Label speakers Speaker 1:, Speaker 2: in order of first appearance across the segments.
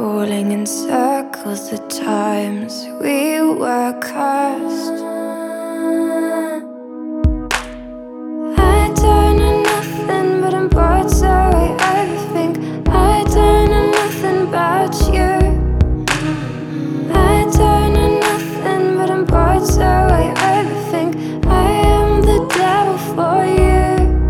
Speaker 1: crawling in circles the times we were cursed. I don't know nothing, but I'm bored, so I overthink. I don't know nothing about you. I don't know nothing, but I'm bored, so I overthink. I am the devil for you.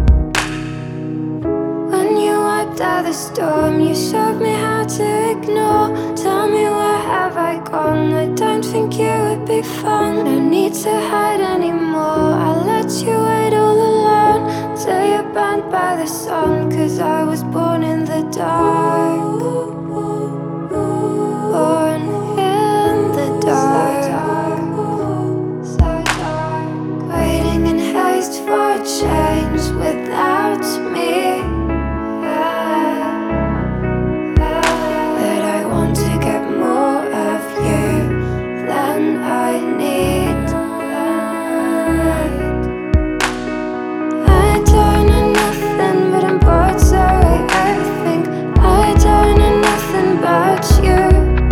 Speaker 1: When you wiped out the storm, you showed me how to ignore. Tell me, where have I gone? I don't think you would be fun. No need to hide anymore. I let you wait all alone till you're burned by the sun. 'Cause I was born in the dark, born in the dark, waiting in haste for a change without me. But I want to get more of you than I need. I don't know nothing, but I'm bored, so I overthink. I don't know nothing about you.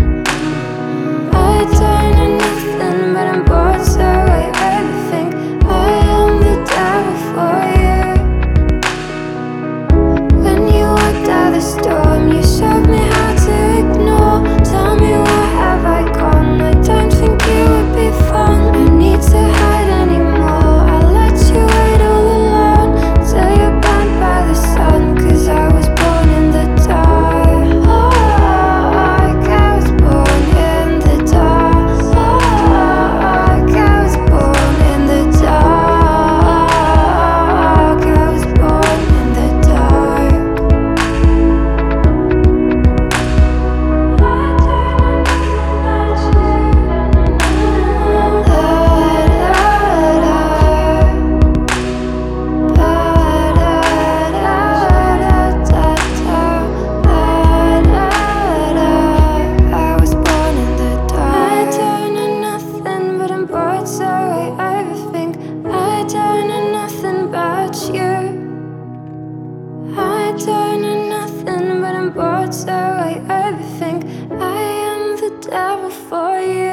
Speaker 1: I don't know nothing, but I'm bored, so I overthink. I am the devil for you. When you walked out the storm, you showed me how to ignore. Tell me, where have I gone? I don't think you would be fun. No need to hide anymore. I let you wait all alone till you're burned by the sun. 'Cause I was born in the dark. Oh, I was born in the dark. Oh, I was born in the dark. I was born in the dark. I was born in the dark. I don't know nothing, but I'm bored, so I overthink. I don't know nothing about you. I don't know nothing, but I'm bored, so I overthink. I am the devil for you.